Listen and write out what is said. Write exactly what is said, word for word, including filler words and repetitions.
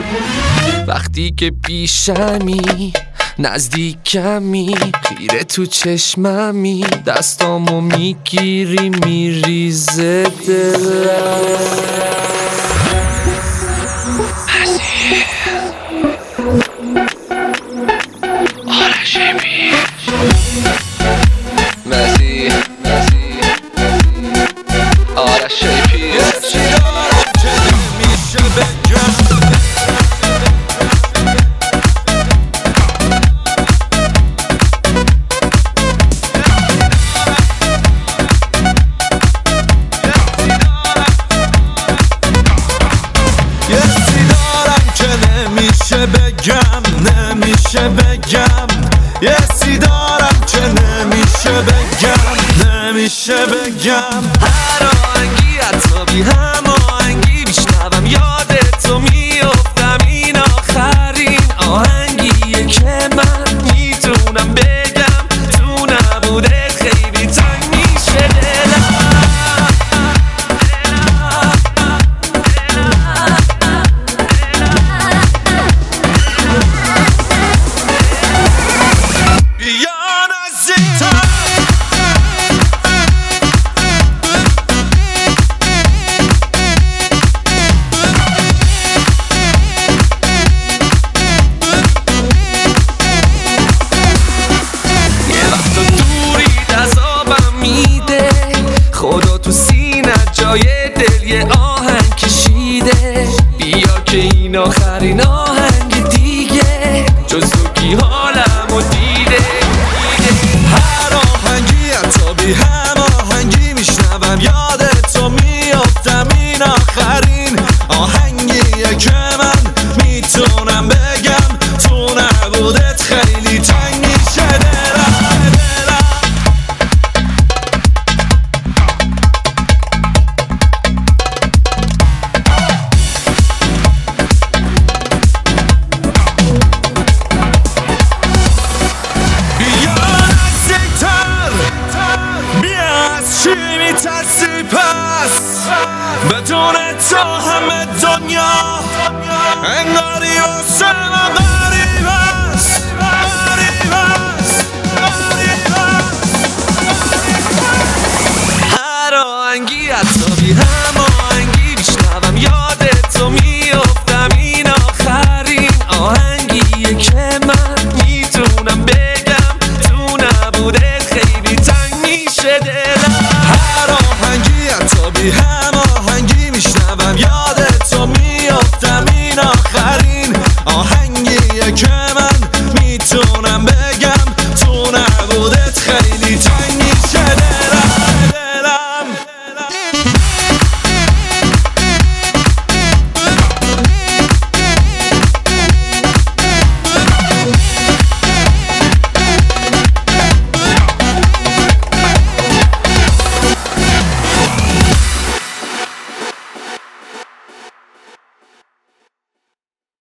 وقتی که پیشمی نزدیکمی خیره تو چشممی دستامو میگیری میریزه دلم مزی مزی آرش شیپی یه سیدارم که نمیشه بگم یه سیدارم که نمیشه بگم نمیشه بگم یه سیدارم که نمیشه بگم نمیشه بگم هر آهنگی حتی بی هماهنگی میشنوم یادتو میافتم این آخرین آهنگیه که من میتونم بگم تو نبودت خیلی تنگ میشه دلم خدا تو سینه جای دل یه آهنگ کشیده بیا که این آخرین آهنگ دیگه جز تو کی حالمو دیده هر آهنگی حتی بی هم آهنگی میشنوم یادتو میافتم این آخرین آهنگیه که من میتونم بگم تو نبودت خیلی تنگ میشه دلم میترسی پس بدون تو همه دنیا انگاری واسه ما غریب است غریب است غریب است هر آهنگی حتی